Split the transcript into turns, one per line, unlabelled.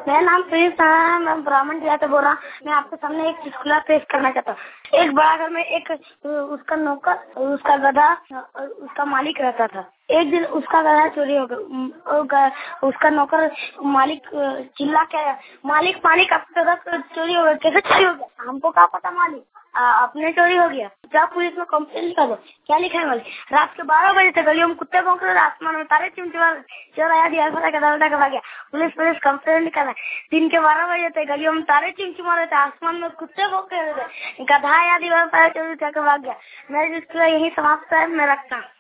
मेरा नाम प्रिंस है, मैं ब्राह्मण जिला से बोल रहा हूँ। मैं आपके सामने एक चुटकुला पेश करना चाहता हूँ। एक बड़ा घर में एक उसका नौकर, उसका गधा और उसका मालिक रहता था। एक दिन उसका गधा चोरी हो गया। उसका नौकर मालिक चिल्ला के आया, मालिक मालिक आपका गधा चोरी हो गया। कैसे चोरी हो गया? हमको क्या पता मालिक, अपने चोरी हो गया। जाओ पुलिस में कंप्लेंट लिखा दो। क्या लिखा है मालिक? रात के 12 बजे तक गलियों में कुत्ते भौंक रहे, आसमान में तारे चिमचिमा रहे, चोर आया दिया फटा गधा उल्टा के भाग गया। पुलिस कंप्लेंट निकाला। दिन के 12 बजे तक गलियों में तारे चिमचिमा रहे थे, आसमान में कुत्ते भौंक रहे थे, गधा आया दीवार पर चोर उठा के भाग गया। मैं जिसको यही समाप्त है, मैं रखता हूँ।